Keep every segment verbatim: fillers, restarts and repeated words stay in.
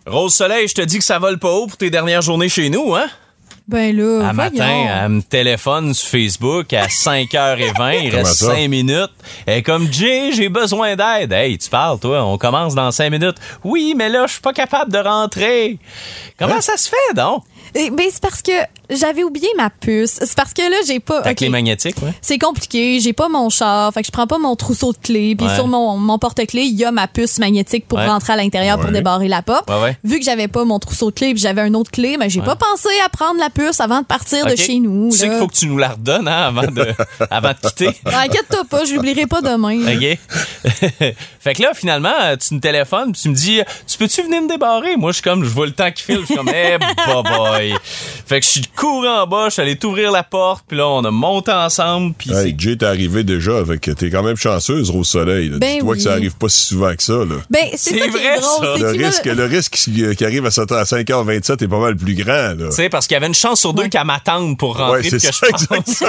Rose Soleil, je te dis que ça vole pas haut pour tes dernières journées chez nous, hein? Ben là, Un matin, elle me téléphone sur Facebook à cinq heures vingt, il reste cinq minutes. Elle est comme, Jay, j'ai besoin d'aide. Hey, tu parles, toi, on commence dans cinq minutes. Oui, mais là, je suis pas capable de rentrer. Comment hein? ça se fait, donc? Eh, ben, c'est parce que j'avais oublié ma puce. C'est parce que là, j'ai pas... Ta okay. clé magnétique, ouais. C'est compliqué. J'ai pas mon char. Fait que je prends pas mon trousseau de clés. Puis ouais. sur mon, mon porte-clés, il y a ma puce magnétique pour ouais. rentrer à l'intérieur ouais. pour débarrer la porte. Ouais, ouais. Vu que j'avais pas mon trousseau de clés puis j'avais une autre clé, ben, j'ai ouais. pas pensé à prendre la puce avant de partir okay. de chez nous. Tu sais qu'il faut que tu nous la redonnes hein, avant, de, avant de quitter. Ben, inquiète-toi pas, je l'oublierai pas demain. OK. Fait que là, finalement, tu me téléphones puis tu me dis, tu peux-tu venir me débarrer? Moi, je suis comme, je vois le temps qui file. Je suis comme, eh, hey, boy. Fait que je suis couru en bas, je suis allé t'ouvrir la porte, puis là, on a monté ensemble. Puis hey, Jay, t'es arrivé déjà, avec t'es quand même chanceuse, Rose Soleil. Là. Ben Dis-toi oui. que ça arrive pas si souvent que ça. Là. Ben, c'est, c'est ça vrai, qui est drôle, ça. C'est le, risque, va... le risque qui, qui arrive à cinq heures vingt-sept est pas mal plus grand. Tu sais, parce qu'il y avait une chance sur deux ouais. qu'elle m'attende pour rentrer, ouais, c'est que ça, je pense.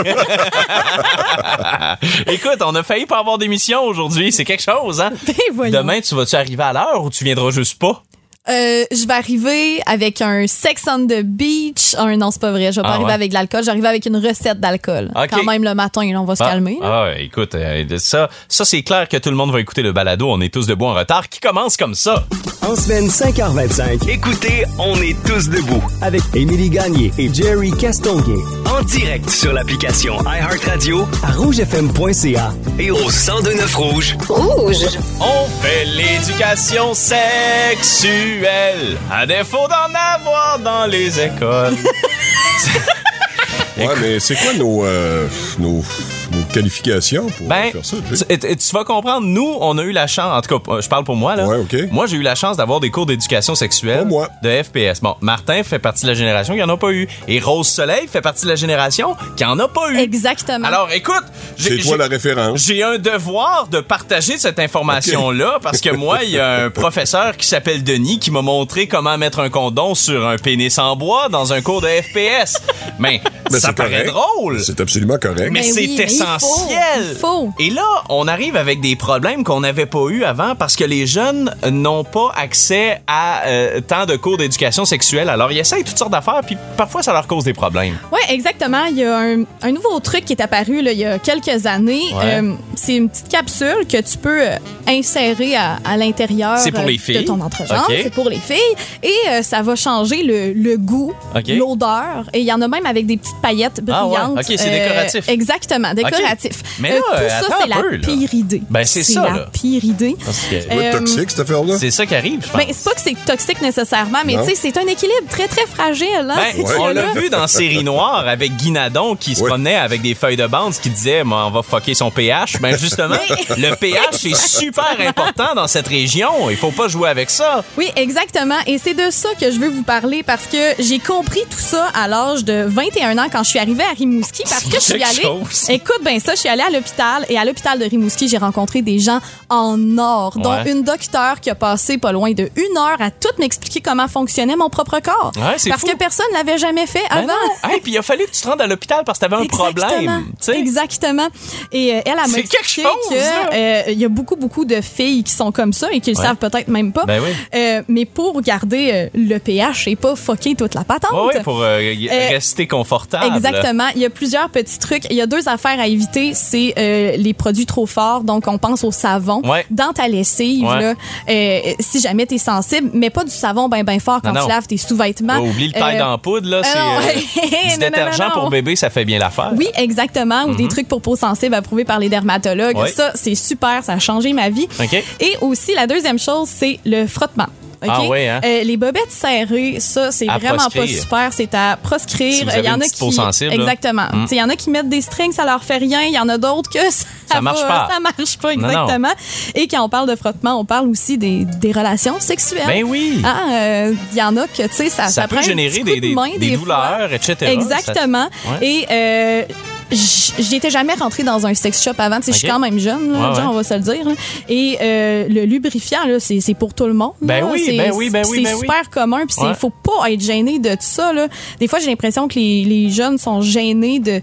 Écoute, on a failli pas avoir d'émission aujourd'hui, c'est quelque chose, hein? Ben, demain, tu vas-tu arriver à l'heure ou tu viendras juste pas? Euh, je vais arriver avec un Sex on the Beach. Un, non, c'est pas vrai. Je vais pas ah, arriver ouais. avec de l'alcool. J'arrive avec une recette d'alcool. Okay. Quand même le matin, là, on va se ah, calmer. Ah, ouais, écoute, euh, ça, ça c'est clair que tout le monde va écouter le balado. On est tous debout en retard. Qui commence comme ça? En semaine cinq heures vingt-cinq. Écoutez, on est tous debout avec Émilie Gagné et Jerry Castonguay. En direct sur l'application iHeartRadio à rouge f m point c a et au cent deux neuf Rouge. Rouge. On fait l'éducation sexuelle. À défaut d'en avoir dans les écoles. Ouais, mais c'est quoi nos, euh, nos, nos qualifications pour ben, faire ça? Tu, tu vas comprendre, nous, on a eu la chance, en tout cas, je parle pour moi, là. Ouais, OK. Moi, j'ai eu la chance d'avoir des cours d'éducation sexuelle moi. de F P S. Bon, Martin fait partie de la génération qui en a pas eu. Et Rose Soleil fait partie de la génération qui en a pas eu. Exactement. Alors, écoute, j'ai, c'est toi la référence. J'ai un devoir de partager cette information-là okay. parce que moi, il y a un professeur qui s'appelle Denis qui m'a montré comment mettre un condom sur un pénis en bois dans un cours de F P S. Mais, mais ça paraît drôle. C'est absolument correct. Mais, mais c'est oui, essentiel. Mais il faut, il faut. Et là, on arrive avec des problèmes qu'on n'avait pas eu avant parce que les jeunes n'ont pas accès à euh, tant de cours d'éducation sexuelle. Alors, ils essayent toutes sortes d'affaires, puis parfois, ça leur cause des problèmes. Oui, exactement. Il y a un, un nouveau truc qui est apparu là, il y a quelques années. Ouais. Euh, c'est une petite capsule que tu peux euh, insérer à, à l'intérieur c'est pour les filles. de ton entrejambe. Okay. C'est pour les filles. Et euh, ça va changer le, le goût, okay. l'odeur. Et il y en a même avec des petites paillettes brillantes. Ah ouais. OK, c'est décoratif. Euh, exactement, décoratif. Okay. Mais là, euh, tout ça, c'est peu, la pire idée. Ben, c'est, c'est ça, la là. pire idée. C'est pas euh, toxique, cette affaire-là? C'est ça qui arrive, je pense. Ben, c'est pas que c'est toxique nécessairement, mais tu sais, c'est un équilibre très, très fragile. Hein, ben, ouais. On l'a vu dans Série Noire avec Guy Nadon qui se ouais. promenait avec des feuilles de bande qui disait on va fucker son pH. Ben, justement, le pH est super important dans cette région. Il faut pas jouer avec ça. Oui, exactement. Et c'est de ça que je veux vous parler parce que j'ai compris tout ça à l'âge de vingt et un ans quand je suis arrivée à Rimouski parce que je suis allée... Chose. Écoute, ben ça, je suis allée à l'hôpital et à l'hôpital de Rimouski, j'ai rencontré des gens en or, dont ouais. une docteure qui a passé pas loin de une heure à tout m'expliquer comment fonctionnait mon propre corps. Ouais, c'est parce fou. que personne ne l'avait jamais fait ben avant. Hey, puis il a fallu que tu te rendes à l'hôpital parce que t'avais un Exactement. problème. T'sais. Exactement. Et euh, elle, elle m'a expliqué qu'il euh, y a beaucoup, beaucoup de filles qui sont comme ça et qui le ouais. savent peut-être même pas. Ben oui. euh, mais pour garder euh, le pH et pas fucker toute la patente. Oui, ouais, pour euh, euh, rester confortable. Exactement. Il y a plusieurs petits trucs. Il y a deux affaires à éviter. C'est euh, les produits trop forts. Donc, on pense au savon. Ouais. Dans ta lessive, ouais. là, euh, si jamais t'es sensible, mais pas du savon ben ben fort quand non, tu non. laves tes sous-vêtements. Oh, oublie le taille euh, en poudre, là. C'est euh, du non, détergent non, non, non. pour bébé, ça fait bien l'affaire. Oui, exactement. Ou mm-hmm. des trucs pour peau sensible approuvés par les dermatologues. Ouais. Ça, c'est super. Ça a changé ma vie. Okay. Et aussi, la deuxième chose, c'est le frottement. Okay? Ah ouais, hein? euh, les bobettes serrées, ça, c'est à vraiment proscrire. pas super. C'est à proscrire. Si vous avez il y en une a petite qui. peau sensible, exactement. Il mm. y en a qui mettent des strings, ça leur fait rien. Il y en a d'autres que ça, ça marche va, pas. Ça marche pas, exactement. Non, non. Et quand on parle de frottement, on parle aussi des, des relations sexuelles. Ben oui. Il ah, euh, y en a que, tu sais, ça, ça, ça peut prend générer un des, des, main, des, des douleurs, fois. et cetera. Exactement. Ça... Ouais. Et. Euh, J'étais jamais rentrée dans un sex shop avant. Okay. Je suis quand même jeune, là, ouais, genre, ouais. on va se le dire. Là. Et euh, le lubrifiant, là, c'est, c'est pour tout le monde. Ben là. oui, c'est, ben oui, ben oui, c'est ben super oui. commun. Puis il ouais. faut pas être gêné de tout ça. Là. Des fois, j'ai l'impression que les, les jeunes sont gênés de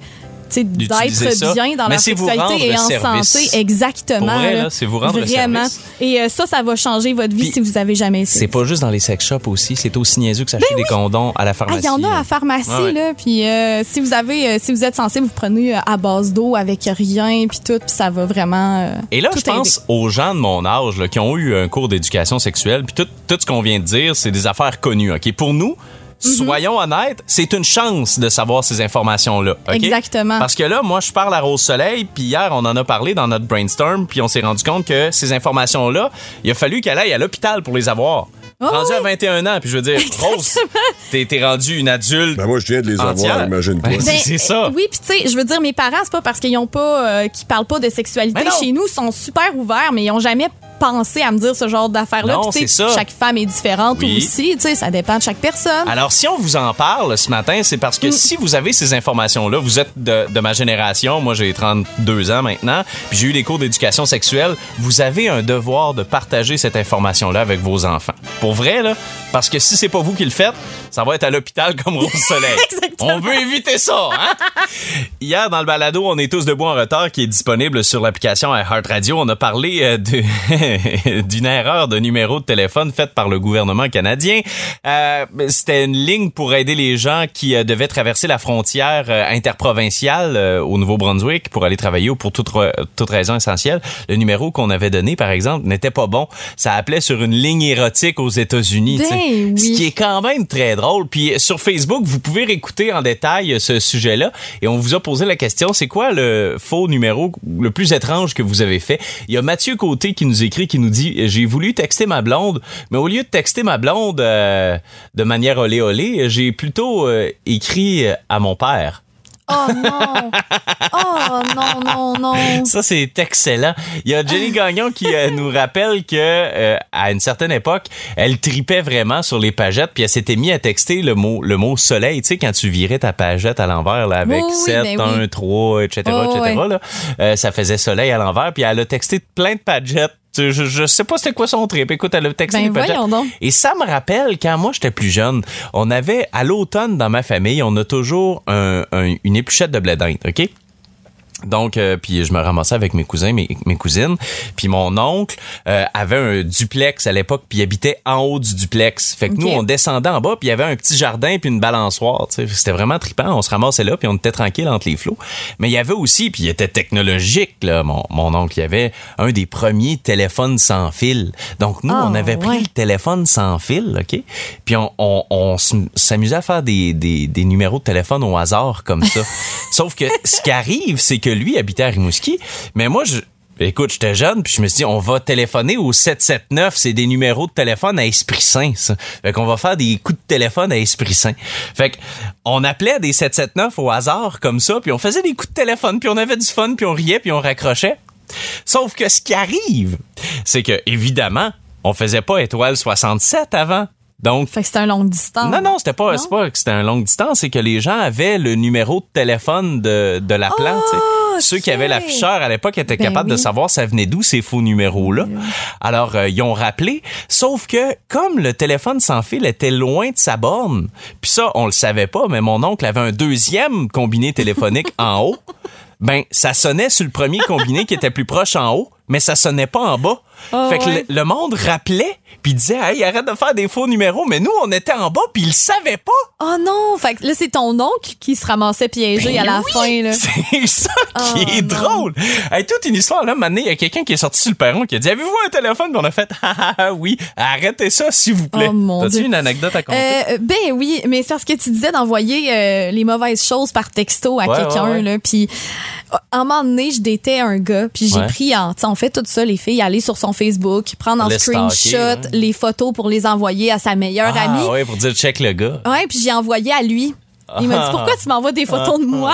d'être ça. bien dans Mais leur sexualité et en service. santé. Exactement. Pour vrai, là, c'est vous rendre Vraiment. le service. Et euh, ça, ça va changer votre vie Puis, si vous avez jamais essayé. C'est pas juste dans les sex shops aussi, c'est aussi niaiseux que s'acheter ben oui. des condoms à la pharmacie. Il ah, y en a à la pharmacie, ah, ouais. là. Puis euh, si vous avez, euh, si vous êtes sensible, vous prenez euh, à base d'eau avec rien, puis tout, puis ça va vraiment. Euh, Et là, tout je pense aider. aux gens de mon âge là, qui ont eu un cours d'éducation sexuelle, puis tout, tout ce qu'on vient de dire, c'est des affaires connues. Ok, pour nous. Mm-hmm. Soyons honnêtes, c'est une chance de savoir ces informations-là. Okay? Exactement. Parce que là, moi, je parle à Rose Soleil, puis hier, on en a parlé dans notre brainstorm, puis on s'est rendu compte que ces informations-là, il a fallu qu'elle aille à l'hôpital pour les avoir. Oh, rendu oui. à vingt et un ans, puis je veux dire, exactement. Rose, t'es, t'es rendu une adulte. Ben moi, je viens de les entière. avoir, imagine-toi. Ben, c'est ça. Oui, puis tu sais, je veux dire, mes parents, c'est pas parce qu'ils ont pas, euh, qu'ils parlent pas de sexualité chez nous, ils sont super ouverts, mais ils ont jamais pensé à me dire ce genre d'affaires-là. Non, Puis, c'est ça. Chaque femme est différente oui. aussi, tu sais, ça dépend de chaque personne. Alors, si on vous en parle ce matin, c'est parce que mm. si vous avez ces informations-là, vous êtes de, de ma génération, moi j'ai trente-deux ans maintenant, puis j'ai eu des cours d'éducation sexuelle, vous avez un devoir de partager cette information-là avec vos enfants. Pour vrai, là, parce que si c'est pas vous qui le faites, ça va être à l'hôpital comme Rose Soleil. On veut éviter ça, hein? Hier, dans le balado, on est tous debout en retard qui est disponible sur l'application iHeartRadio. On a parlé euh, de, d'une erreur de numéro de téléphone faite par le gouvernement canadien. Euh, c'était une ligne pour aider les gens qui euh, devaient traverser la frontière euh, interprovinciale euh, au Nouveau-Brunswick pour aller travailler ou pour toute, toute raison essentielle. Le numéro qu'on avait donné, par exemple, n'était pas bon. Ça appelait sur une ligne érotique aux États-Unis. Ben oui. Ce qui est quand même très drôle. Puis sur Facebook, vous pouvez réécouter en détail ce sujet-là et on vous a posé la question, c'est quoi le faux numéro le plus étrange que vous avez fait? Il y a Mathieu Côté qui nous écrit, qui nous dit, j'ai voulu texter ma blonde, mais au lieu de texter ma blonde euh, de manière olé olé, j'ai plutôt euh, écrit à mon père. Oh non! Oh non, non, non! Ça, c'est excellent. Il y a Jenny Gagnon qui euh, nous rappelle que euh, à une certaine époque, elle tripait vraiment sur les pagettes, puis elle s'était mis à texter le mot le mot soleil. Tu sais, quand tu virais ta pagette à l'envers là, avec oui, sept, ben un, oui. trois, et cetera, oh, et cetera, ouais. là, euh, ça faisait soleil à l'envers, puis elle a texté plein de pagettes. Je, je sais pas c'était quoi son trip. Écoute, elle a texté ben les pagettes. Donc. Et ça me rappelle quand moi j'étais plus jeune, on avait à l'automne dans ma famille, on a toujours un, un, une épluchette de blé d'Inde, OK? Donc, euh, puis je me ramassais avec mes cousins, mes, mes cousines. Puis mon oncle euh, avait un duplex à l'époque, puis il habitait en haut du duplex. Fait que okay. nous, on descendait en bas, puis il y avait un petit jardin puis une balançoire. T'sais. C'était vraiment trippant. On se ramassait là, puis on était tranquille entre les flots. Mais il y avait aussi, puis il était technologique, là, mon, mon oncle. Il y avait un des premiers téléphones sans fil. Donc nous, oh, on avait pris ouais. le téléphone sans fil, OK? Puis on, on, on s'amusait à faire des, des, des numéros de téléphone au hasard comme ça. Sauf que ce qui arrive, c'est que lui habitait à Rimouski, mais moi, je, écoute, j'étais jeune, puis je me suis dit, on va téléphoner au sept sept neuf, c'est des numéros de téléphone à Esprit Saint, ça. Fait qu'on va faire des coups de téléphone à Esprit Saint. Fait qu'on appelait des sept sept neuf au hasard, comme ça, puis on faisait des coups de téléphone, puis on avait du fun, puis on riait, puis on raccrochait. Sauf que ce qui arrive, c'est que, évidemment, on faisait pas étoile soixante-sept avant. Donc, fait que c'était un longue distance. Non, non, c'était pas, c'est pas que c'était un longue distance, c'est que les gens avaient le numéro de téléphone de, de l'appelant. Oh, okay. Ceux qui avaient l'afficheur à l'époque étaient ben capables oui. de savoir ça venait d'où ces faux numéros-là. Oui. Alors, euh, ils ont rappelé, sauf que comme le téléphone sans fil était loin de sa borne, puis ça, on le savait pas, mais mon oncle avait un deuxième combiné téléphonique en haut, ben ça sonnait sur le premier combiné qui était plus proche en haut, mais ça sonnait pas en bas. Oh, fait que ouais. le, le monde rappelait puis disait hey, arrête de faire des faux numéros, mais nous on était en bas puis ils le savaient pas. Oh non, fait que là c'est ton oncle qui se ramassait piégé ben à la oui, fin là. C'est ça oh, qui est non. drôle. Hey, toute une histoire là, maintenant il y a quelqu'un qui est sorti sur le perron qui a dit avez-vous un téléphone? Puis on a fait ah, ah oui, arrêtez ça s'il vous plaît. Oh, T'as-tu une anecdote à compter? Euh, ben oui, mais c'est parce que tu disais d'envoyer euh, les mauvaises choses par texto à ouais, quelqu'un ouais, ouais. là, puis à un moment donné, je datais un gars, puis j'ai ouais. pris en, tu sais, on fait tout ça les filles, aller sur son Facebook, prendre en le screenshot stalker, hein. les photos pour les envoyer à sa meilleure ah, amie. Ah ouais, pour dire check le gars. Ouais, puis j'ai envoyé à lui. Il m'a dit pourquoi tu m'envoies des photos de moi?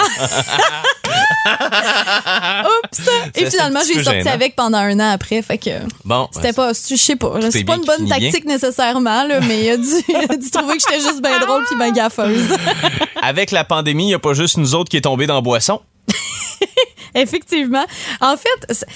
Oups! Et finalement, j'ai sorti gênant. avec pendant un an après. Fait que bon, c'était pas, je sais pas, c'est pas une bonne tactique bien. nécessairement, là, mais il a dû, il a dû trouver que j'étais juste bien drôle puis bien gaffeuse. Avec la pandémie, il n'y a pas juste nous autres qui est tombé dans le boisson. Effectivement. En fait,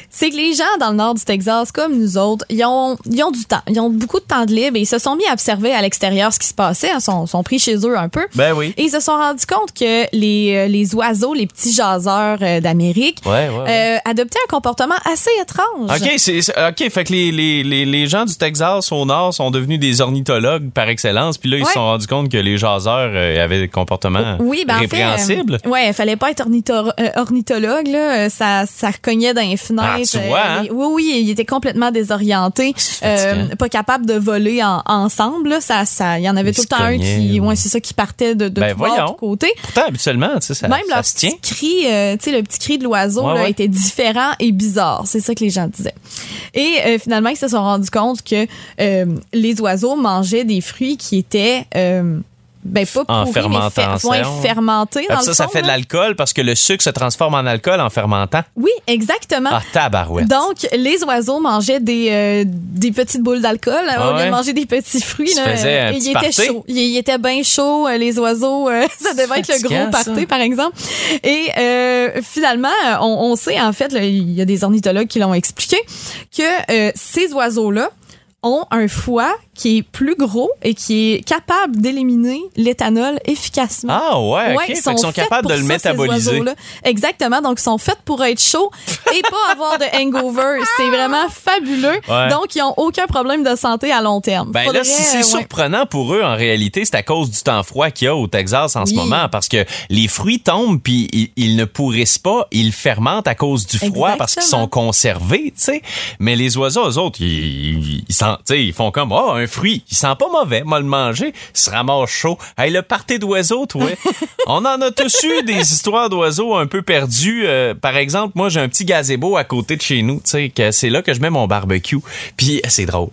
c'est que les gens dans le nord du Texas, comme nous autres, ils ont, ils ont du temps. Ils ont beaucoup de temps de libre et ils se sont mis à observer à l'extérieur ce qui se passait. Ils sont, sont pris chez eux un peu. Ben oui. Et ils se sont rendus compte que les, les oiseaux, les petits jaseurs d'Amérique, ouais, ouais, ouais. Euh, adoptaient un comportement assez étrange. OK, c'est, c'est, OK, fait que les, les, les, les gens du Texas au nord sont devenus des ornithologues par excellence, puis là, ils ouais. se sont rendus compte que les jaseurs euh, avaient des comportements oui, ben répréhensibles. En fait, euh, ouais, il fallait pas être ornitho- euh, ornithologue, là. Ça, ça cognait dans les fenêtres. Ah, tu vois, hein? Euh, oui, oui, ils étaient complètement désorientés, euh, pas capables de voler en, ensemble, là. Ça, ça, il y en avait ils tout le temps un qui, ouais, c'est ça, qui partait de, de ben tout bord, de côté. Pourtant, habituellement, tu sais, ça, Même ça le se tient. Petit cri, euh, tu sais, le petit cri de l'oiseau, ouais, là, ouais. était différent et bizarre. C'est ça que les gens disaient. Et euh, finalement, ils se sont rendus compte que euh, les oiseaux mangeaient des fruits qui étaient euh, ben pas en pourris, fermentation. mais fer- ouais, fermentés. Ah, dans ça, le ça fond, fait de là. l'alcool parce que le sucre se transforme en alcool en fermentant. Oui, exactement. Ah, tabarouette. Donc, les oiseaux mangeaient des, euh, des petites boules d'alcool ah, au lieu ouais. de manger des petits fruits. Là, faisait un et petit il était chaud. Il, il était bien chaud. Les oiseaux, euh, ça devait être le gros party, par exemple. Et euh, finalement, on, on sait, en fait, là, il y a des ornithologues qui l'ont expliqué, que euh, ces oiseaux-là ont un foie qui est plus gros et qui est capable d'éliminer l'éthanol efficacement. Ah ouais, OK. Ouais, Fait qu'ils sont capables de le ça, métaboliser. Exactement. Donc, ils sont faits pour être chauds et pas avoir de hangover. C'est vraiment fabuleux. Ouais. Donc, ils n'ont aucun problème de santé à long terme. Ben Faudrait, là, si c'est euh, surprenant ouais. pour eux, en réalité, c'est à cause du temps froid qu'il y a au Texas en oui. ce moment. Parce que les fruits tombent puis ils, ils ne pourrissent pas. Ils fermentent à cause du froid Exactement. Parce qu'ils sont conservés, tu sais. Mais les oiseaux, eux autres, ils, ils, ils, sentent, ils font comme, oh, un fruit, il sent pas mauvais, moi le manger, il se ramasse chaud. Hey, le party d'oiseaux, toi. On en a tous eu des histoires d'oiseaux un peu perdus. Euh, par exemple, moi, j'ai un petit gazebo à côté de chez nous, tu sais, que c'est là que je mets mon barbecue. Puis, c'est drôle.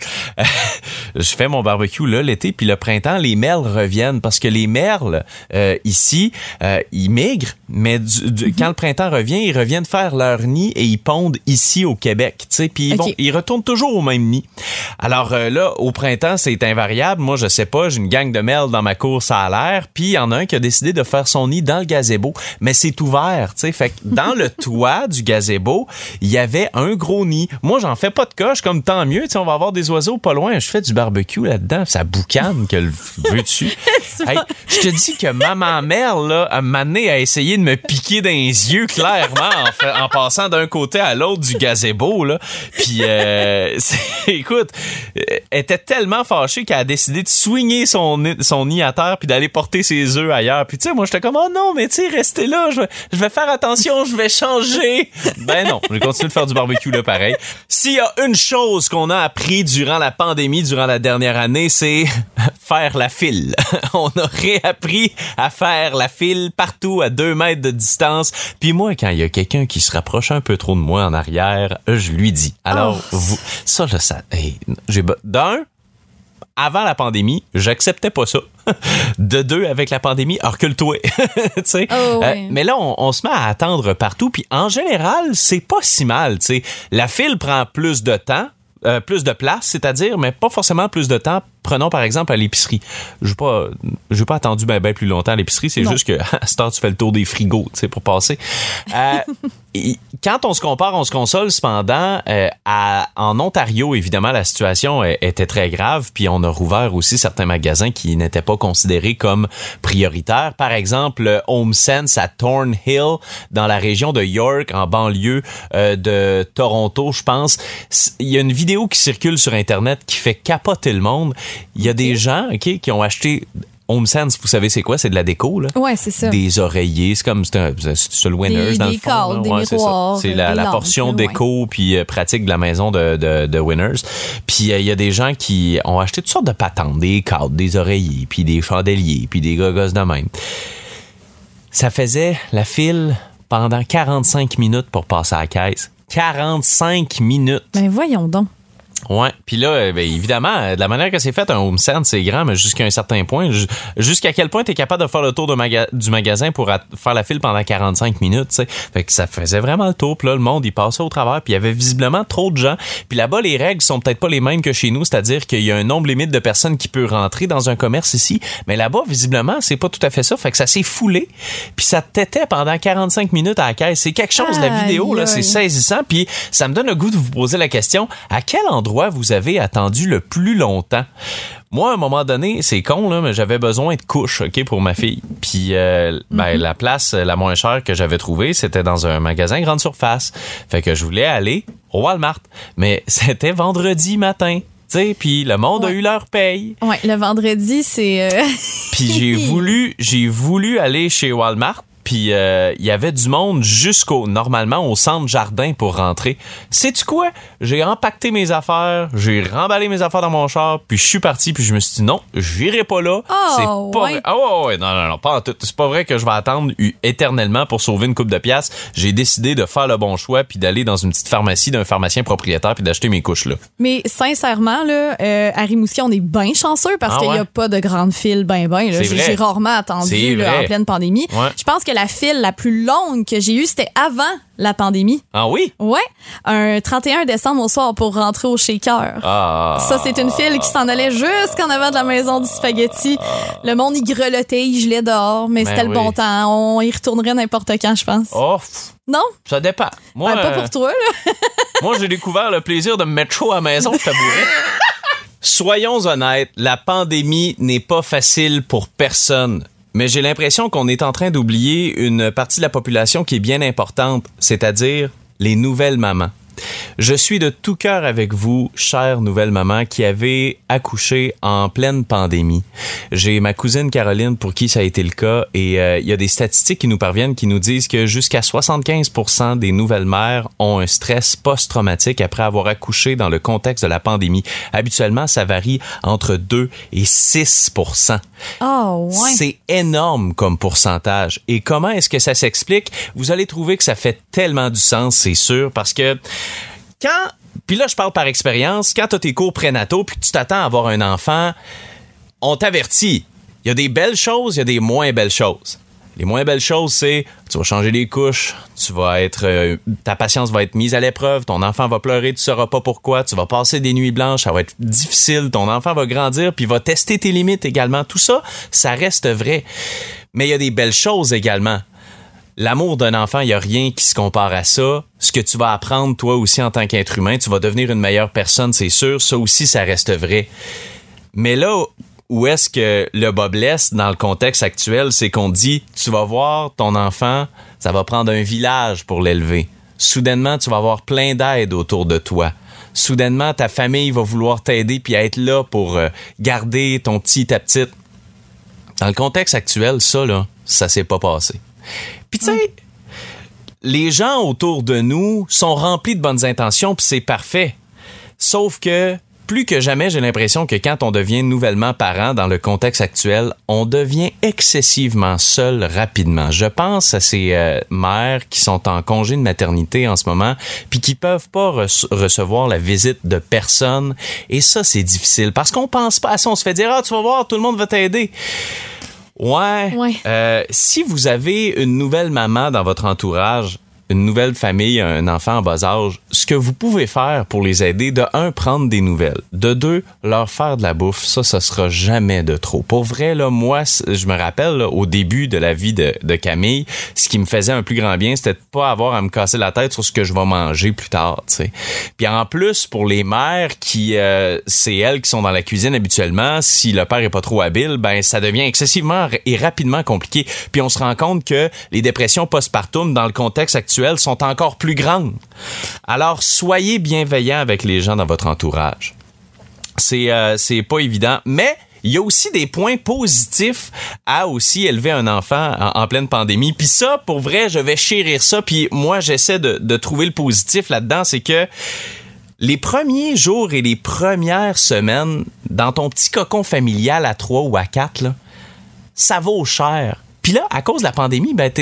Je fais mon barbecue là l'été, puis le printemps, les merles reviennent parce que les merles, euh, ici, euh, ils migrent, mais du, du, quand le printemps revient, ils reviennent faire leur nid et ils pondent ici au Québec, tu sais, puis ils, okay. ils retournent toujours au même nid. Alors euh, là, au printemps, c'est invariable. Moi, je sais pas, j'ai une gang de merles dans ma cour, ça a l'air. Puis il y en a un qui a décidé de faire son nid dans le gazebo. Mais c'est ouvert, tu sais. Fait que dans le toit du gazebo, il y avait un gros nid. Moi, j'en fais pas de coche, comme tant mieux. Tu sais, on va avoir des oiseaux pas loin. Je fais du barbecue là-dedans. Ça boucane que le veut dessus. Hey, je te dis que maman merle, là, a m'amené à essayer de me piquer dans les yeux, clairement, en, fait, en passant d'un côté à l'autre du gazebo, là. Puis, euh, écoute, elle était tellement fâchée qu'elle a décidé de swinger son, son nid à terre puis d'aller porter ses œufs ailleurs. Puis tu sais, moi, j'étais comme, oh non, mais tu sais, restez là, je vais, je vais faire attention, je vais changer. Ben non, j'ai continué de faire du barbecue là, pareil. S'il y a une chose qu'on a appris durant la pandémie, durant la dernière année, c'est faire la file. On a réappris à faire la file partout à deux mètres de distance. Puis moi, quand il y a quelqu'un qui se rapproche un peu trop de moi en arrière, je lui dis. Alors, oh. vous, ça, là, ça, hey, j'ai, d'un, avant la pandémie, j'acceptais pas ça. De deux, avec la pandémie, recule-toi. tu sais. Oh, ouais. euh, mais là, on, on se met à attendre partout. Puis en général, c'est pas si mal. Tu sais. La file prend plus de temps. Euh, plus de place, c'est-à-dire, mais pas forcément plus de temps. Prenons par exemple à l'épicerie. Je n'ai pas, j'ai pas attendu ben, ben plus longtemps à l'épicerie, c'est non. juste que à cette heure, tu fais le tour des frigos, tu sais, pour passer. Euh, et, quand on se compare, on se console. Cependant, euh, à, en Ontario, évidemment, la situation était très grave, puis on a rouvert aussi certains magasins qui n'étaient pas considérés comme prioritaires. Par exemple, HomeSense à Thornhill, dans la région de York, en banlieue euh, de Toronto, je pense. Il y a une vidéo qui circule sur Internet qui fait capoter le monde. Il y a des gens, OK, qui ont acheté HomeSense, vous savez c'est quoi? C'est de la déco, là. Ouais, c'est ça. Des oreillers, c'est comme, c'est un, c'est le Winners des, dans des le fond. Cadres, des ouais, miroirs, c'est, c'est la, des la lampes, portion là, déco ouais. puis euh, pratique de la maison de, de, de Winners. Puis il euh, y a des gens qui ont acheté toutes sortes de patentes, des cadres, des oreillers, puis des chandeliers, puis des gogos de même. Ça faisait la file pendant quarante-cinq minutes pour passer à la caisse. quarante-cinq minutes. Ben voyons donc. Ouais, puis là, ben, évidemment, de la manière que c'est fait, un home centre, c'est grand, mais jusqu'à un certain point. Jusqu'à quel point t'es capable de faire le tour de maga- du magasin pour at- faire la file pendant quarante-cinq minutes, tu sais. Fait que ça faisait vraiment le tour. Puis là, le monde, il passait au travers, puis il y avait visiblement trop de gens. Puis là-bas, les règles sont peut-être pas les mêmes que chez nous, c'est-à-dire qu'il y a un nombre limite de personnes qui peut rentrer dans un commerce ici. Mais là-bas, visiblement, c'est pas tout à fait ça. Fait que ça s'est foulé, puis ça tétait pendant quarante-cinq minutes à la caisse. C'est quelque chose, la vidéo, là, c'est saisissant. Puis ça me donne le goût de vous poser la question, à quel endroit vous avez attendu le plus longtemps? Moi, à un moment donné, c'est con, là, mais j'avais besoin de couches, OK, pour ma fille. Puis, euh, ben, mm-hmm. la place la moins chère que j'avais trouvée, c'était dans un magasin grande surface. Fait que je voulais aller au Walmart. Mais c'était vendredi matin. Puis le monde ouais. a eu leur paye. Ouais, le vendredi, c'est... Euh... Puis j'ai voulu, j'ai voulu aller chez Walmart. Puis il euh, y avait du monde jusqu'au normalement au centre jardin pour rentrer. Sais-tu quoi? J'ai empaqueté mes affaires, j'ai remballé mes affaires dans mon char, puis je suis parti, puis je me suis dit non, j'irai pas là. Oh, c'est pas ouais. vrai. Ah ouais, ouais, non, non, non, pas en tout. C'est pas vrai que je vais attendre éternellement pour sauver une coupe de piastres. J'ai décidé de faire le bon choix, puis d'aller dans une petite pharmacie d'un pharamacien propriétaire, puis d'acheter mes couches là. Mais sincèrement, là, euh, à Rimouski, on est bien chanceux parce ah, qu'il ouais. y a pas de grande file ben ben. Là. J'ai, j'ai rarement attendu là, en pleine pandémie. Ouais. Je pense que la file la plus longue que j'ai eue, c'était avant la pandémie. Ah oui? Ouais. Un trente et un décembre au soir pour rentrer au Shaker. Ah. Ça, c'est une file qui s'en allait jusqu'en avant de la maison du spaghetti. Ah. Le monde, il grelottait, il gelait dehors, mais ben c'était oui. le bon temps. On y retournerait n'importe quand, je pense. Oh. Non? Ça dépend. Moi, ben, pas pour toi, là. Moi, j'ai découvert le plaisir de me mettre chaud à la maison, je t'avouerais. Soyons honnêtes, la pandémie n'est pas facile pour personne. Mais j'ai l'impression qu'on est en train d'oublier une partie de la population qui est bien importante, c'est-à-dire les nouvelles mamans. Je suis de tout cœur avec vous, chère nouvelle maman, qui avez accouché en pleine pandémie. J'ai ma cousine Caroline pour qui ça a été le cas et il euh, y a des statistiques qui nous parviennent qui nous disent que jusqu'à soixante-quinze pour cent des nouvelles mères ont un stress post-traumatique après avoir accouché dans le contexte de la pandémie. Habituellement, ça varie entre deux et six pour cent. Oh, ouais. C'est énorme comme pourcentage. Et comment est-ce que ça s'explique? Vous allez trouver que ça fait tellement du sens, c'est sûr, parce que quand, puis là je parle par expérience, quand tu as tes cours prénataux puis que tu t'attends à avoir un enfant, on t'avertit. Il y a des belles choses, il y a des moins belles choses. Les moins belles choses, c'est tu vas changer les couches, tu vas être, euh, ta patience va être mise à l'épreuve, ton enfant va pleurer, tu sauras pas pourquoi, tu vas passer des nuits blanches, ça va être difficile, ton enfant va grandir puis va tester tes limites également. Tout ça, ça reste vrai. Mais il y a des belles choses également. L'amour d'un enfant, il n'y a rien qui se compare à ça. Ce que tu vas apprendre, toi aussi, en tant qu'être humain, tu vas devenir une meilleure personne, c'est sûr. Ça aussi, ça reste vrai. Mais là, où est-ce que le bas blesse dans le contexte actuel, c'est qu'on dit, tu vas voir ton enfant, ça va prendre un village pour l'élever. Soudainement, tu vas avoir plein d'aide autour de toi. Soudainement, ta famille va vouloir t'aider puis être là pour euh, garder ton petit, ta petite. Dans le contexte actuel, ça, là, ça s'est pas passé. Puis tu sais, mmh. les gens autour de nous sont remplis de bonnes intentions, puis c'est parfait. Sauf que plus que jamais, j'ai l'impression que quand on devient nouvellement parent dans le contexte actuel, on devient excessivement seul rapidement. Je pense à ces euh, mères qui sont en congé de maternité en ce moment, puis qui peuvent pas re- recevoir la visite de personne. Et ça, c'est difficile parce qu'on pense pas à ça. On se fait dire « Ah, tu vas voir, tout le monde va t'aider ». Ouais. ouais. Euh, si vous avez une nouvelle maman dans votre entourage, une nouvelle famille, un enfant en bas âge, ce que vous pouvez faire pour les aider, de un, prendre des nouvelles. De deux, leur faire de la bouffe. Ça, ça sera jamais de trop. Pour vrai, là, moi, je me rappelle, là, au début de la vie de, de Camille, ce qui me faisait un plus grand bien, c'était de pas avoir à me casser la tête sur ce que je vais manger plus tard, tu sais. Puis en plus, pour les mères qui, euh, c'est elles qui sont dans la cuisine habituellement, si le père est pas trop habile, ben, ça devient excessivement et rapidement compliqué. Puis on se rend compte que les dépressions postpartum dans le contexte actuel sont encore plus grandes. Alors, soyez bienveillants avec les gens dans votre entourage. C'est, euh, c'est pas évident, mais il y a aussi des points positifs à aussi élever un enfant en, en pleine pandémie. Puis ça, pour vrai, je vais chérir ça. Puis moi, j'essaie de, de trouver le positif là-dedans. C'est que les premiers jours et les premières semaines dans ton petit cocon familial à trois ou à quatre, là, ça vaut cher. Puis là, à cause de la pandémie, ben, t'es, t'as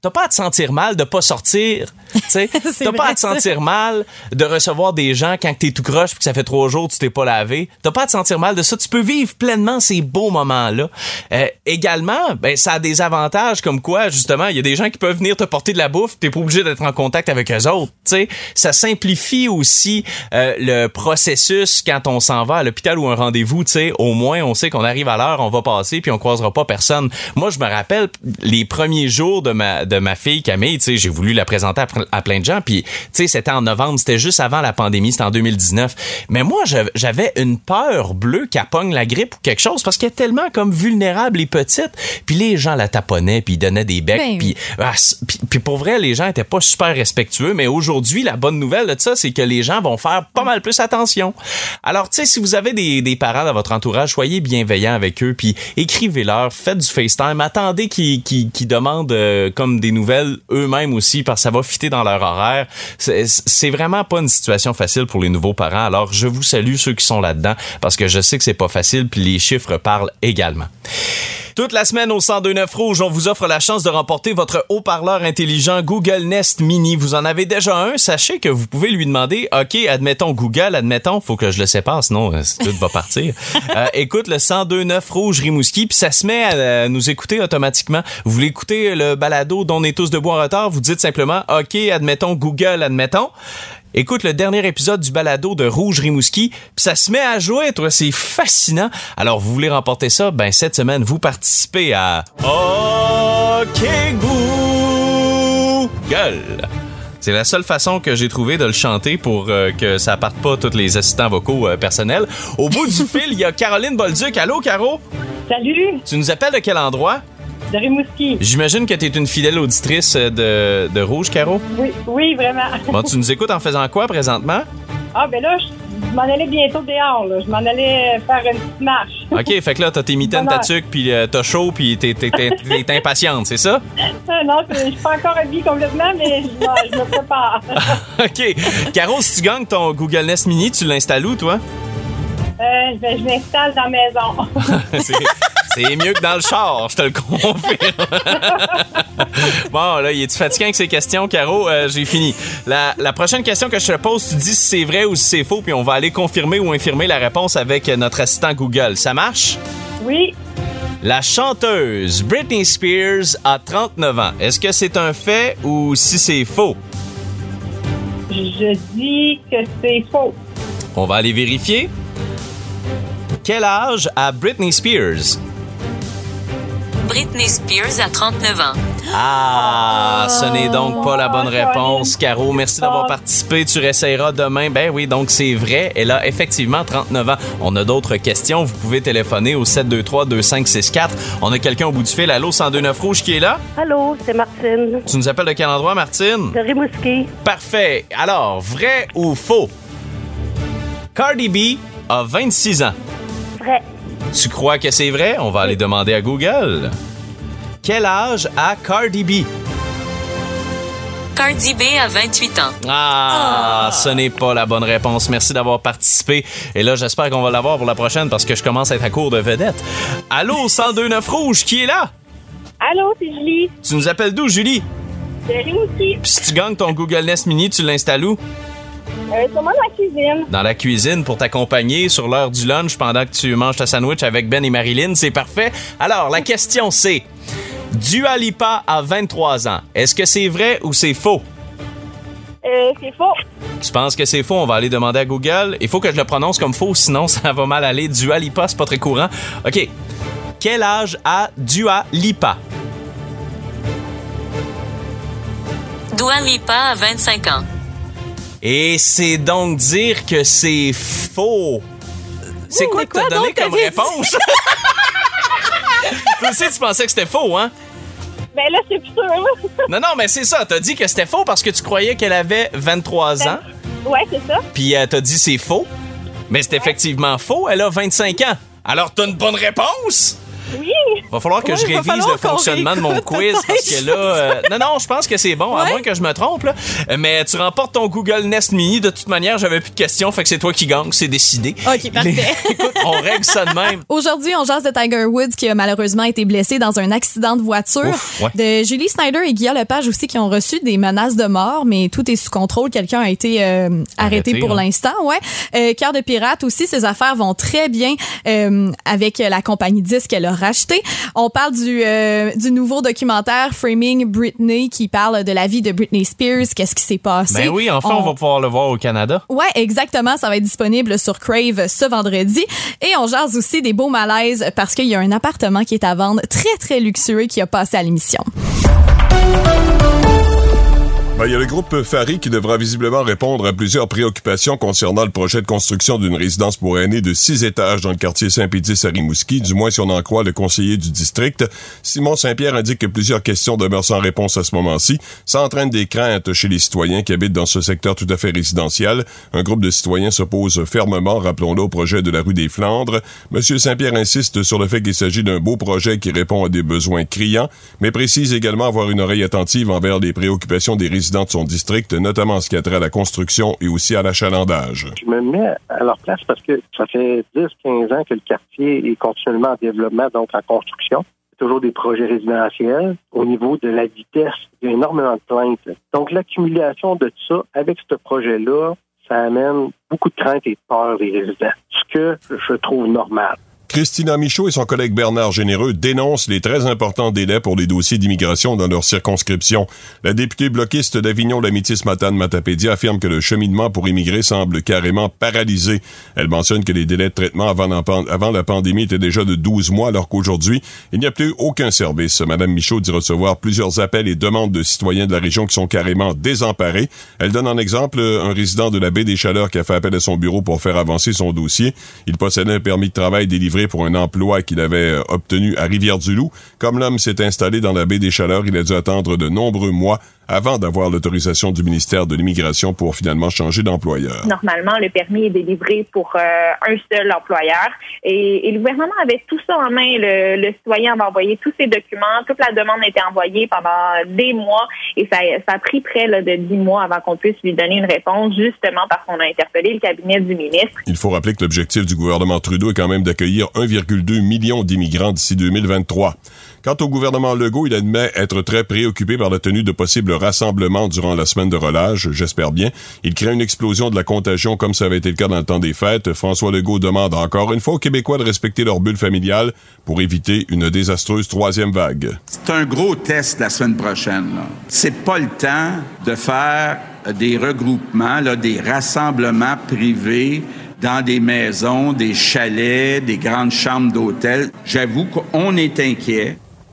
t'as pas à te sentir mal de pas sortir. T'as pas vrai, à te sentir ça. mal de recevoir des gens quand t'es tout croche puis que ça fait trois jours que tu t'es pas lavé. T'as pas à te sentir mal de ça. Tu peux vivre pleinement ces beaux moments-là. Euh, également, ben, ça a des avantages comme quoi, justement, il y a des gens qui peuvent venir te porter de la bouffe. T'es pas obligé d'être en contact avec eux autres. T'sais. Ça simplifie aussi euh, le processus quand on s'en va à l'hôpital ou un rendez-vous. T'sais. Au moins, on sait qu'on arrive à l'heure, on va passer puis on croisera pas personne. Moi, je me rappelle les premiers jours de ma, de ma fille Camille, t'sais, j'ai voulu la présenter à à plein de gens, puis tu sais, c'était en novembre, c'était juste avant la pandémie, c'était en deux mille dix-neuf. Mais moi, j'avais une peur bleue qu'elle pogne la grippe ou quelque chose, parce qu'elle est tellement comme vulnérable et petite, puis les gens la taponnaient, puis ils donnaient des becs, ben puis ah, puis pour vrai, les gens étaient pas super respectueux, mais aujourd'hui, la bonne nouvelle de ça, c'est que les gens vont faire pas mal plus attention. Alors, tu sais, si vous avez des, des parents dans votre entourage, soyez bienveillants avec eux, puis écrivez-leur, faites du FaceTime, attendez qu'ils qu'ils, qu'ils demandent euh, comme des nouvelles eux-mêmes aussi, parce que ça va fitter dans leur horaire. C'est, c'est vraiment pas une situation facile pour les nouveaux parents. Alors, je vous salue ceux qui sont là-dedans parce que je sais que c'est pas facile puis les chiffres parlent également. Toute la semaine au cent deux neuf Rouge, on vous offre la chance de remporter votre haut-parleur intelligent Google Nest Mini. Vous en avez déjà un. Sachez que vous pouvez lui demander, OK, admettons Google, admettons, faut que je le sépare, sinon tout va partir. euh, écoute le cent deux neuf Rouge Rimouski, puis ça se met à nous écouter automatiquement. Vous voulez écouter le balado dont on est tous debout en retard, vous dites simplement, OK, admettons Google, admettons. Écoute le dernier épisode du balado de Rouge Rimouski, puis ça se met à jouer, toi, c'est fascinant. Alors, vous voulez remporter ça? Ben, cette semaine, vous participez à OK Google. C'est la seule façon que j'ai trouvé de le chanter pour euh, que ça parte pas tous les assistants vocaux euh, personnels. Au bout du fil, il y a Caroline Bolduc. Allô, Caro? Salut! Tu nous appelles de quel endroit? De Rimouski. J'imagine que tu es une fidèle auditrice de, de Rouge, Caro? Oui, oui, vraiment. Bon, tu nous écoutes en faisant quoi présentement? Ah, ben là, je, je m'en allais bientôt dehors, là. Je m'en allais faire une petite marche. OK, fait que là, t'as tes mitaines, ta tuque, puis euh, t'as chaud, puis t'es, t'es, t'es, t'es impatiente, c'est ça? Non, je suis pas encore habillée complètement, mais je, je me prépare. OK. Caro, si tu gagnes ton Google Nest Mini, tu l'installes où, toi? Euh, ben, je l'installe dans la maison. c'est, c'est mieux que dans le char, je te le confirme. Bon, là, il est-tu fatiguant avec ces questions, Caro? Euh, j'ai fini. La, la prochaine question que je te pose, tu dis si c'est vrai ou si c'est faux, puis on va aller confirmer ou infirmer la réponse avec notre assistant Google. Ça marche? Oui. La chanteuse Britney Spears a trente-neuf ans. Est-ce que c'est un fait ou si c'est faux? Je dis que c'est faux. On va aller vérifier. Quel âge a Britney Spears? Britney Spears a trente-neuf ans. Ah, ce n'est donc pas la bonne réponse, Caro. Merci d'avoir participé. Tu réessayeras demain. Ben oui, donc c'est vrai. Elle a effectivement trente-neuf ans. On a d'autres questions. Vous pouvez téléphoner au sept deux trois deux cinq six quatre. On a quelqu'un au bout du fil. Allô, cent deux neuf Rouge qui est là? Allô, c'est Martine. Tu nous appelles de quel endroit, Martine? De Rimouski. Parfait. Alors, vrai ou faux? Cardi B a vingt-six ans. Vrai. Tu crois que c'est vrai? On va aller demander à Google. Quel âge a Cardi B? Cardi B a vingt-huit ans. Ah, oh. Ce n'est pas la bonne réponse. Merci d'avoir participé. Et là, j'espère qu'on va l'avoir pour la prochaine parce que je commence à être à court de vedettes. Allô, cent deux neuf Rouge, qui est là? Allô, c'est Julie. Tu nous appelles d'où, Julie? De Rimouski. Puis si tu gagnes ton Google Nest Mini, tu l'installes où? Euh, sûrement dans la cuisine. Dans la cuisine pour t'accompagner sur l'heure du lunch pendant que tu manges ta sandwich avec Ben et Marilyn. C'est parfait. Alors, la question c'est... Dua Lipa a vingt-trois ans. Est-ce que c'est vrai ou c'est faux? Euh, c'est faux. Tu penses que c'est faux? On va aller demander à Google. Il faut que je le prononce comme faux, sinon ça va mal aller. Dua Lipa, c'est pas très courant. OK. Quel âge a Dua Lipa? Dua Lipa a vingt-cinq ans. Et c'est donc dire que c'est faux. C'est Ouh, quoi que quoi t'as donné donc comme t'avais réponse? Toi aussi, tu pensais que c'était faux, hein? Ben là, c'est plus sûr. Non, non, mais c'est ça. T'as dit que c'était faux parce que tu croyais qu'elle avait vingt-trois ans. Ouais, c'est ça. Puis euh, t'as dit c'est faux. Mais c'est effectivement faux. Elle a vingt-cinq ans. Alors, t'as une bonne réponse? Oui. Va falloir que Ouais, je va révise falloir le fonctionnement de mon réécoute, quiz parce que là, euh, non, non, je pense que c'est bon, à Ouais. moins que je me trompe, là. Mais tu remportes ton Google Nest Mini. De toute manière, j'avais plus de questions, fait que c'est toi qui gagne, c'est décidé. OK, parfait. Les- Écoute, on règle ça de même. Aujourd'hui, on jase de Tiger Woods qui a malheureusement été blessé dans un accident de voiture. Ouf, ouais. De Julie Snyder et Guillaume Lepage aussi qui ont reçu des menaces de mort, mais tout est sous contrôle. Quelqu'un a été euh, arrêté, Arrêté, pour hein. l'instant. Ouais. Euh, Cœur de pirate aussi, ses affaires vont très bien euh, avec la compagnie disque qu'elle a racheté. On parle du, euh, du nouveau documentaire Framing Britney qui parle de la vie de Britney Spears, qu'est-ce qui s'est passé. Ben oui, enfin, on... on va pouvoir le voir au Canada. Ouais, exactement. Ça va être disponible sur Crave ce vendredi. Et on jase aussi des beaux malaises parce qu'il y a un appartement qui est à vendre très, très luxueux qui a passé à l'émission. Ben, il y a le groupe Fari qui devra visiblement répondre à plusieurs préoccupations concernant le projet de construction d'une résidence pour aînés de six étages dans le quartier Saint-Pédis à Rimouski, du moins si on en croit le conseiller du district. Simon Saint-Pierre indique que plusieurs questions demeurent sans réponse à ce moment-ci. Ça entraîne des craintes chez les citoyens qui habitent dans ce secteur tout à fait résidentiel. Un groupe de citoyens s'oppose fermement, rappelons-le, au projet de la rue des Flandres. Monsieur Saint-Pierre insiste sur le fait qu'il s'agit d'un beau projet qui répond à des besoins criants, mais précise également avoir une oreille attentive envers les préoccupations des résidents de son district, notamment en ce qui a trait à la construction et aussi à l'achalandage. Je me mets à leur place parce que ça fait dix à quinze ans que le quartier est continuellement en développement, donc en construction. C'est toujours des projets résidentiels. Au niveau de la vitesse, il y a énormément de plaintes. Donc, l'accumulation de tout ça avec ce projet-là, ça amène beaucoup de craintes et de peur des résidents, ce que je trouve normal. Christina Michaud et son collègue Bernard Généreux dénoncent les très importants délais pour les dossiers d'immigration dans leur circonscription. La députée bloquiste d'Avignon-Lamitis-Matane-Matapédia affirme que le cheminement pour immigrer semble carrément paralysé. Elle mentionne que les délais de traitement avant la, pan- avant la pandémie étaient déjà de douze mois, alors qu'aujourd'hui, il n'y a plus aucun service. Madame Michaud dit recevoir plusieurs appels et demandes de citoyens de la région qui sont carrément désemparés. Elle donne en exemple un résident de la baie des Chaleurs qui a fait appel à son bureau pour faire avancer son dossier. Il possédait un permis de travail délivré pour un emploi qu'il avait euh, obtenu à Rivière-du-Loup. Comme l'homme s'est installé dans la baie des Chaleurs, il a dû attendre de nombreux mois avant d'avoir l'autorisation du ministère de l'Immigration pour finalement changer d'employeur. Normalement, le permis est délivré pour euh, un seul employeur et, et le gouvernement avait tout ça en main. Le, le citoyen avait envoyé tous ses documents, toute la demande a été envoyée pendant des mois et ça, ça a pris près là, de dix mois avant qu'on puisse lui donner une réponse, justement parce qu'on a interpellé le cabinet du ministre. Il faut rappeler que l'objectif du gouvernement Trudeau est quand même d'accueillir un virgule deux million d'immigrants d'ici deux mille vingt-trois. Quant au gouvernement Legault, il admet être très préoccupé par la tenue de possibles rassemblements durant la semaine de relâche, j'espère bien. Il craint une explosion de la contagion comme ça avait été le cas dans le temps des fêtes. François Legault demande encore une fois aux Québécois de respecter leur bulle familiale pour éviter une désastreuse troisième vague. C'est un gros test la semaine prochaine, là. C'est pas le temps de faire des regroupements, là, des rassemblements privés dans des maisons, des chalets, des grandes chambres d'hôtel. J'avoue qu'on est inquiet.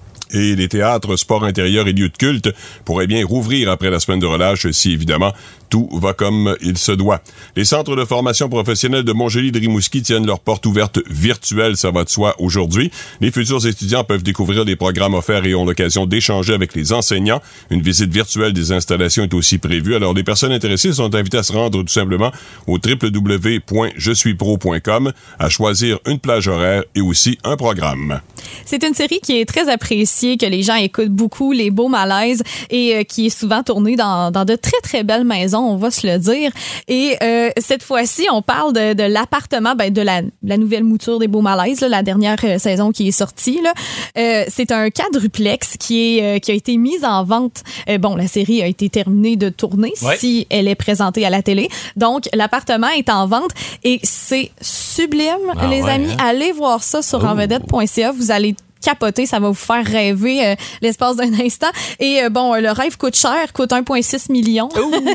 Et les théâtres, sports intérieurs et lieux de culte pourraient bien rouvrir après la semaine de relâche si, évidemment, tout va comme il se doit. Les centres de formation professionnelle de Montjoly de Rimouski tiennent leurs portes ouvertes virtuelles, ça va de soi, aujourd'hui. Les futurs étudiants peuvent découvrir les programmes offerts et ont l'occasion d'échanger avec les enseignants. Une visite virtuelle des installations est aussi prévue. Alors, les personnes intéressées sont invitées à se rendre tout simplement au w w w point je suis pro point com, à choisir une plage horaire et aussi un programme. C'est une série qui est très appréciée, que les gens écoutent beaucoup, Les Beaux Malaises, et euh, qui est souvent tournée dans, dans de très, très belles maisons, on va se le dire. Et euh, cette fois-ci, on parle de, de l'appartement, ben, de la, la nouvelle mouture des Beaux Malaises, là, la dernière euh, saison qui est sortie. Là. Euh, c'est un quadruplex qui, est, euh, qui a été mis en vente. Euh, bon, la série a été terminée de tourner, ouais. si elle est présentée à la télé. Donc, l'appartement est en vente et c'est sublime, ah, les ouais, amis. Hein? Allez voir ça sur oh. envedette point c a. Vous allez capoter, ça va vous faire rêver euh, l'espace d'un instant. Et euh, bon, le rêve coûte cher, coûte un virgule six million.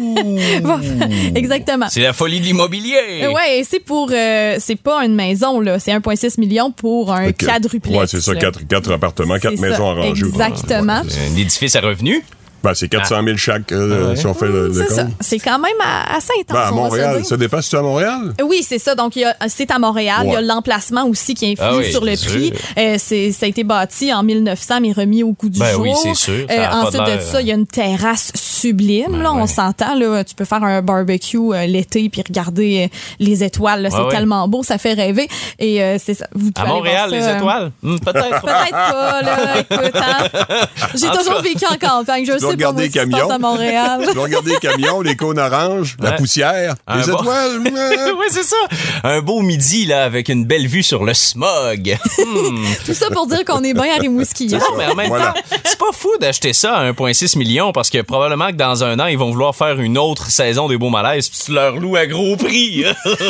Exactement. C'est la folie de l'immobilier. Euh, ouais, c'est pour, euh, c'est pas une maison là, c'est un virgule six million pour un okay. quadruplex. Ouais, c'est ça, quatre, quatre appartements, quatre c'est maisons ça. arrangées. Exactement. Ouais. Un édifice à revenus. Ben, c'est quatre cent mille chaque, euh, ouais. si on fait le, le c'est compte. Ça. C'est quand même assez intense. Ben, à Montréal, ça dépend si tu es à Montréal? Oui, c'est ça. Donc, il y a, c'est à Montréal. Ouais. Il y a l'emplacement aussi qui influe ah oui, sur le prix. Euh, c'est, ça a été bâti en mille neuf cents, mais remis au goût du ben jour. Oui, c'est sûr. Euh, ensuite de ça, il y a une terrasse sublime. Ben là, ouais. On s'entend. Là, tu peux faire un barbecue euh, l'été puis regarder euh, les étoiles. Là, c'est ouais, tellement beau, ça fait rêver. Et euh, c'est ça. Vous à Montréal, ça, les étoiles? Mmh, peut-être. Peut-être pas. Là, écoute, hein? J'ai en toujours vécu en campagne. Je sais pas moi si je pense à Montréal. Tu vas regarder les camions, les cônes oranges, ouais. la poussière, un les bon... étoiles. Oui, c'est ça. Un beau midi là avec une belle vue sur le smog. Hmm. Tout ça pour dire qu'on est bien à Rimouski. Non, mais en même voilà. temps, c'est pas fou d'acheter ça à un virgule six million parce que probablement que dans un an, ils vont vouloir faire une autre saison des Beaux Malaises puis tu leur loues à gros prix.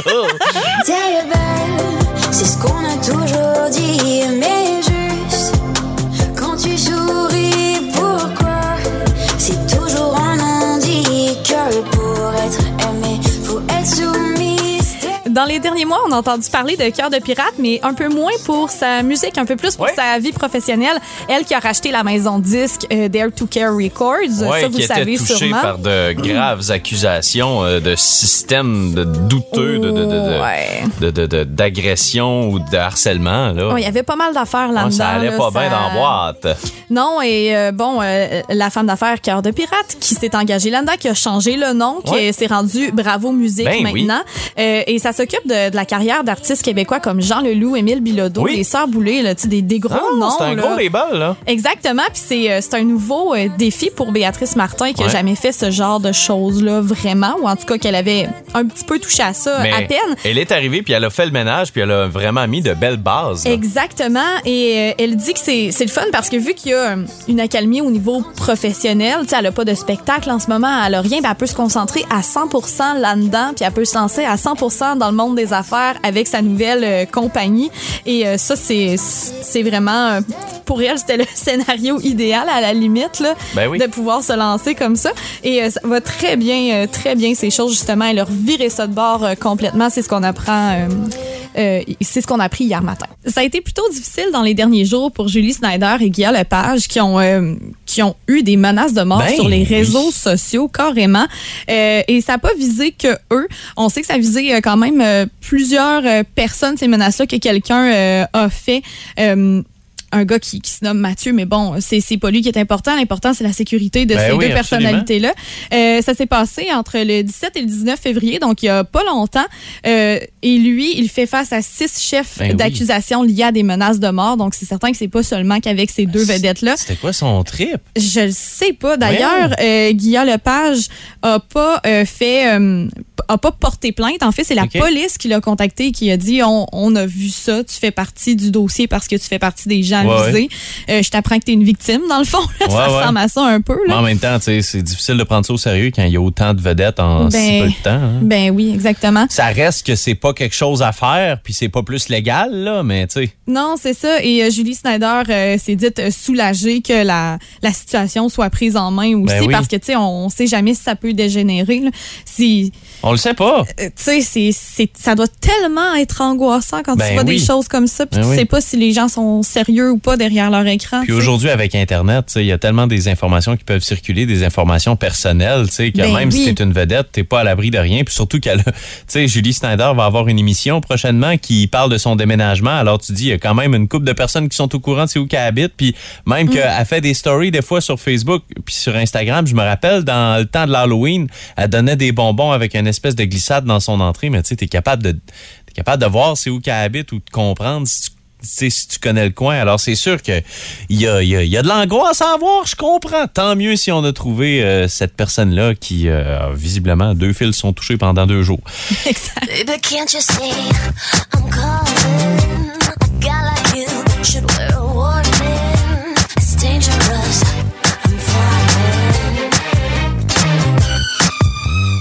T'es belle, c'est ce qu'on a toujours dit, mais juste quand tu souris, pourquoi c'est toujours un handicap pour être aimé, faut être soumise. Dans les derniers mois, on a entendu parler de Cœur de pirate, mais un peu moins pour sa musique, un peu plus pour ouais. sa vie professionnelle. Elle qui a racheté la maison de disques euh, Dare to Care Records, ouais, ça vous qui savez était touchée sûrement. par de graves accusations euh, de système de douteux, de, de, de, de, ouais. de, de, de, d'agression ou de harcèlement. Là. Ouais, il y avait pas mal d'affaires là-dedans. Ouais, ça allait là, pas ça... bien dans la boîte. Non, et euh, bon, euh, la femme d'affaires Cœur de pirate qui s'est engagée là-dedans, qui a changé le nom, qui ouais. s'est rendue Bravo Musique ben, maintenant. Oui. Euh, et ça s'occupe de, de la carrière d'artistes québécois comme Jean Leloup, Émile Bilodeau, oui. les Sœurs Boulay, là, des, des gros ah, noms. C'est un là. gros label, là. Exactement. Puis c'est, euh, c'est un nouveau euh, défi pour Béatrice Martin qui n'a ouais. jamais fait ce genre de choses-là, vraiment. Ou en tout cas, qu'elle avait un petit peu touché à ça Mais à peine. Elle est arrivée, puis elle a fait le ménage, puis elle a vraiment mis de belles bases. Là. Exactement. Et euh, elle dit que c'est, c'est le fun parce que vu qu'il y a une accalmie au niveau professionnel, tu sais, elle n'a pas de spectacle en ce moment, elle n'a rien, ben, elle peut se concentrer à cent pour cent là-dedans, puis elle peut se lancer à cent pour cent dans le monde des affaires avec sa nouvelle euh, compagnie. Et euh, ça, c'est, c'est vraiment... Euh, pour elle, c'était le scénario idéal, à la limite, là, ben oui. de pouvoir se lancer comme ça. Et euh, ça va très bien, euh, très bien, ces choses, justement. Elle a reviré ça de bord euh, complètement. C'est ce qu'on apprend... Euh, Euh, c'est ce qu'on a appris hier matin. Ça a été plutôt difficile dans les derniers jours pour Julie Snyder et Guilla Lepage qui ont euh, qui ont eu des menaces de mort ben, sur les réseaux oui. sociaux carrément. Euh, et ça n'a pas visé que eux. On sait que ça a visé euh, quand même euh, plusieurs euh, personnes, ces menaces-là que quelqu'un euh, a fait. Euh, un gars qui, qui se nomme Mathieu, mais bon, c'est, c'est pas lui qui est important. L'important, c'est la sécurité de ben ces oui, deux absolument. personnalités-là. Euh, ça s'est passé entre le dix-sept et le dix-neuf février, donc il y a pas longtemps. Euh, et lui, il fait face à six chefs ben d'accusations oui. liés à des menaces de mort. Donc, c'est certain que c'est pas seulement qu'avec ces deux vedettes-là. C'était quoi son trip? Je le sais pas. D'ailleurs, euh, Guilla Lepage a pas euh, fait... Euh, a pas porté plainte. En fait, c'est la okay. police qui l'a contacté et qui a dit on, on a vu ça, tu fais partie du dossier parce que tu fais partie des gens ouais, visés. Ouais. Euh, je t'apprends que tu es une victime, dans le fond. Là, ouais, ça ressemble ouais. à ça un peu. Là. Mais en même temps, c'est difficile de prendre ça au sérieux quand il y a autant de vedettes en ben, si peu de temps. Hein. Ben oui, exactement. Ça reste que c'est pas quelque chose à faire, puis c'est pas plus légal, là, mais tu sais. Non, c'est ça. Et euh, Julie Snyder euh, s'est dite soulagée que la, la situation soit prise en main aussi, ben oui. parce que, tu sais, on, on sait jamais si ça peut dégénérer. Là. Si... On le sait pas. Euh, tu sais, c'est, c'est, ça doit tellement être angoissant quand ben tu vois oui. des choses comme ça, puis ben tu oui. sais pas si les gens sont sérieux ou pas derrière leur écran. Puis aujourd'hui, avec Internet, il y a tellement des informations qui peuvent circuler, des informations personnelles, tu sais, que ben même oui. si t'es une vedette, t'es pas à l'abri de rien. Puis surtout qu'elle, tu sais, Julie Snyder va avoir une émission prochainement qui parle de son déménagement. Alors tu dis, il y a quand même une couple de personnes qui sont au courant de c'est où qu'elle habite, puis même mm. qu'elle fait des stories des fois sur Facebook, puis sur Instagram. Je me rappelle, dans le temps de l'Halloween, elle donnait des bonbons avec une espèce de glissade dans son entrée, mais tu sais, t'es capable de, t'es capable de voir c'est où qu'elle habite ou de comprendre si tu, si tu connais le coin. Alors, c'est sûr que il y a, y a, y a de l'angoisse à avoir, je comprends. Tant mieux si on a trouvé euh, cette personne-là qui, euh, visiblement, deux fils sont touchés pendant deux jours. Exact. Baby, can't you see I'm calling? A guy like you should wear a warning. It's dangerous. I'm falling. Ah,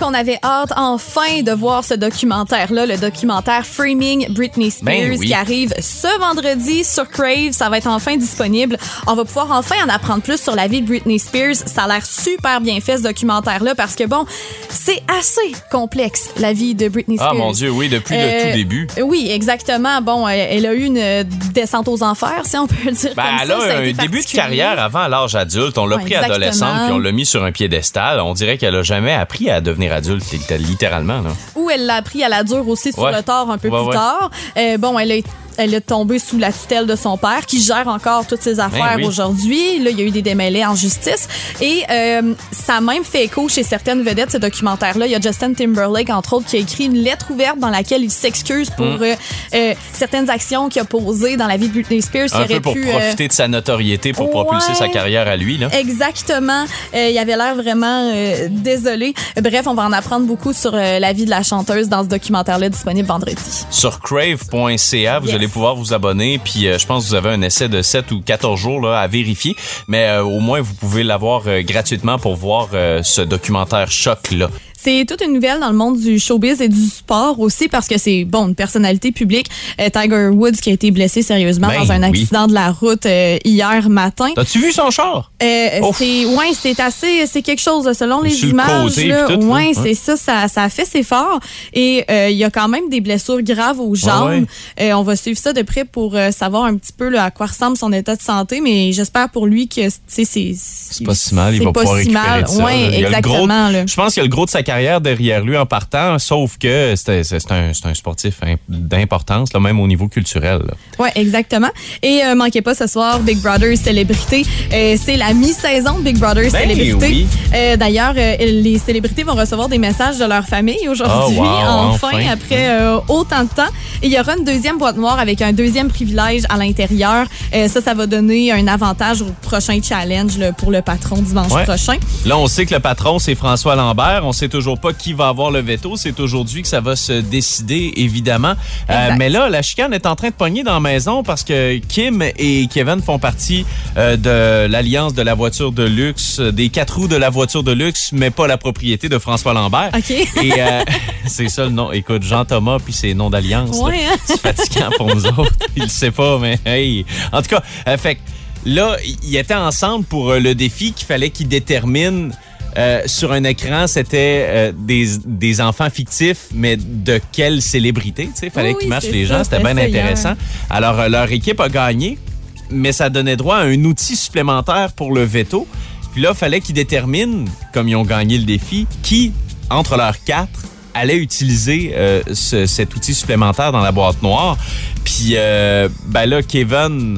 qu'on avait hâte enfin de voir ce documentaire-là, le documentaire Framing Britney Spears, ben oui. qui arrive ce vendredi sur Crave. Ça va être enfin disponible. On va pouvoir enfin en apprendre plus sur la vie de Britney Spears. Ça a l'air super bien fait, ce documentaire-là, parce que bon, c'est assez complexe, la vie de Britney Spears. Ah mon Dieu, oui, depuis euh, le tout début. Oui, exactement. Bon, elle, elle a eu une descente aux enfers, si on peut le dire Ben, comme elle ça. a ça a un été début de particulier. carrière avant l'âge adulte. On l'a Ouais, pris exactement. adolescente puis on l'a mis sur un piédestal. On dirait qu'elle a jamais appris à devenir adulte, littéralement. Là. Ou elle l'a appris à la dure aussi sur Ouais. le tard un peu Ouais, plus ouais. tard. Euh, bon, elle a Elle est tombée sous la tutelle de son père, qui gère encore toutes ses affaires Ben oui. aujourd'hui. Là, il y a eu des démêlés en justice. Et euh, ça a même fait écho chez certaines vedettes, ce documentaire-là. Il y a Justin Timberlake, entre autres, qui a écrit une lettre ouverte dans laquelle il s'excuse pour Mm. euh, euh, certaines actions qu'il a posées dans la vie de Britney Spears. Un qui peu aurait pour pu, profiter euh, de sa notoriété pour propulser ouais. sa carrière à lui. Là. Exactement. Euh, il avait l'air vraiment euh, désolé. Bref, on va en apprendre beaucoup sur euh, la vie de la chanteuse dans ce documentaire-là disponible vendredi. Sur crave point c a, vous Yes. allez pouvoir vous abonner. Puis euh, je pense que vous avez un essai de sept ou quatorze jours là, à vérifier. Mais euh, au moins, vous pouvez l'avoir euh, gratuitement pour voir euh, ce documentaire choc-là. C'est toute une nouvelle dans le monde du showbiz et du sport aussi parce que c'est, bon, une personnalité publique. Euh, Tiger Woods qui a été blessé sérieusement Ben dans un accident oui. de la route euh, hier matin. T'as-tu vu son char? Euh, Ouf. c'est ouais, c'est assez c'est quelque chose là, selon les Sur le images côté, là, puis tout, ouais, là. c'est ça, ça ça a fait ses forts et euh, il y a quand même des blessures graves aux jambes. Ouais, ouais. Euh, on va suivre ça de près pour euh, savoir un petit peu là, à quoi ressemble son état de santé, mais j'espère pour lui que tu sais c'est C'est pas si mal, il c'est va pas pouvoir si récupérer mal. de ça. Ouais, là. Il y a le gros- exactement là. Je pense qu'il y a le gros de sa carrière derrière lui en partant, sauf que c'est, c'est, c'est, un, c'est un sportif hein, d'importance, là, même au niveau culturel. Là. Ouais, exactement. Et euh, manquez pas ce soir Big Brother Célébrité. Euh, c'est la mi-saison de Big Brother Ben Célébrité. oui. Euh, d'ailleurs, euh, les célébrités vont recevoir des messages de leur famille aujourd'hui, Oh, wow, enfin, enfin. après euh, autant de temps. Et il y aura une deuxième boîte noire avec un deuxième privilège à l'intérieur. Euh, ça, ça va donner un avantage au prochain challenge là, pour le patron dimanche Ouais. prochain. Là, on sait que le patron, c'est François Lambert. On sait toujours pas qui va avoir le veto. C'est aujourd'hui que ça va se décider, évidemment. Euh, mais là, la chicane est en train de pogner dans la maison parce que Kim et Kevin font partie euh, de l'alliance de la voiture de luxe, euh, des quatre roues de la voiture de luxe, mais pas la propriété de François Lambert. OK. Et euh, c'est ça le nom. Écoute, Jean-Thomas, puis c'est nom d'alliance. Ouais, là. hein? C'est fatigant pour nous autres. Il le sait pas, mais hey. En tout cas, euh, fait que là, ils étaient ensemble pour euh, le défi qu'il fallait qu'ils déterminent euh, sur un écran, c'était euh, des, des enfants fictifs, mais de quelle célébrité, tu sais, fallait Oui, qu'ils matchent c'est les ça, gens, c'était c'était bien ça hier. intéressant. Alors, euh, leur équipe a gagné, mais ça donnait droit à un outil supplémentaire pour le veto. Puis là, il fallait qu'ils déterminent, comme ils ont gagné le défi, qui, entre leurs quatre, allait utiliser euh, ce, cet outil supplémentaire dans la boîte noire. Puis, euh, ben là, Kevin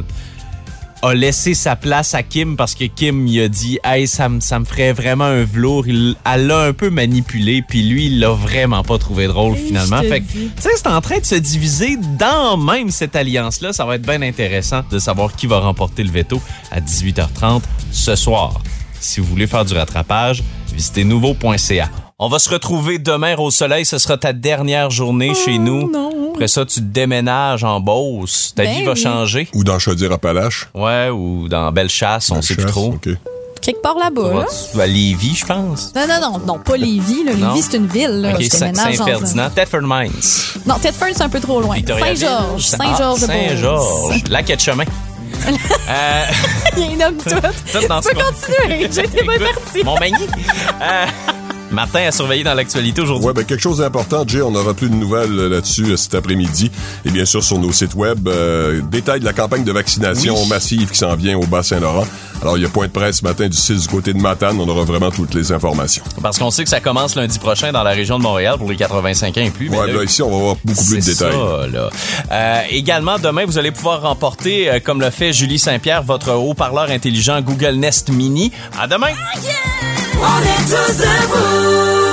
a laissé sa place à Kim parce que Kim il a dit « Hey, ça me ça me ferait vraiment un velours. » Il, elle l'a un peu manipulé, puis lui, il l'a vraiment pas trouvé drôle Et finalement. je te Fait que, tu dis. sais, c'est en train de se diviser dans même cette alliance-là. Ça va être bien intéressant de savoir qui va remporter le veto à dix-huit heures trente ce soir. Si vous voulez faire du rattrapage, visitez nouveau point c a. On va se retrouver demain au soleil. Ce sera ta dernière journée chez nous. non. Après ça, tu te déménages en Beauce. Ta Ben vie va oui. changer. Ou dans Chaudière-Appalaches. Ouais, ou dans Bellechasse, on sait plus Chasse, trop. OK. Quelque part Tu là-bas, vas là. tu vas à Lévis, je pense. Non, non, non, non, pas Lévis. Là. Non. Lévis, c'est une ville. Là. OK, Je Saint- déménage dans un- Saint-Ferdinand. Thetford Mines. Non, Thetford, c'est un peu trop loin. Victoriaville. Saint-Georges. Ah, Saint-Georges de Beauce. Saint-Georges. Lac de chemin. euh, Il nomme tout. tout dans Tu peux ce- continuer. J'ai été bien Écoute, parti. Montmagny. Euh, Martin a surveillé dans l'actualité aujourd'hui. Ouais, ben quelque chose d'important, Jay, on aura plus de nouvelles euh, là-dessus euh, cet après-midi. Et bien sûr, sur nos sites web, euh, détails de la campagne de vaccination Oui. massive qui s'en vient au Bas-Saint-Laurent. Alors, il y a point de presse ce matin du six du côté de Matane. On aura vraiment toutes les informations. Parce qu'on sait que ça commence lundi prochain dans la région de Montréal pour les quatre-vingt-cinq ans et plus. mais Ouais, là, là, ici, on va avoir beaucoup plus de c'est détails. ça, là. Euh, également, demain, vous allez pouvoir remporter, euh, comme le fait Julie Saint-Pierre, votre haut-parleur intelligent Google Nest Mini. À demain! On est tous debout.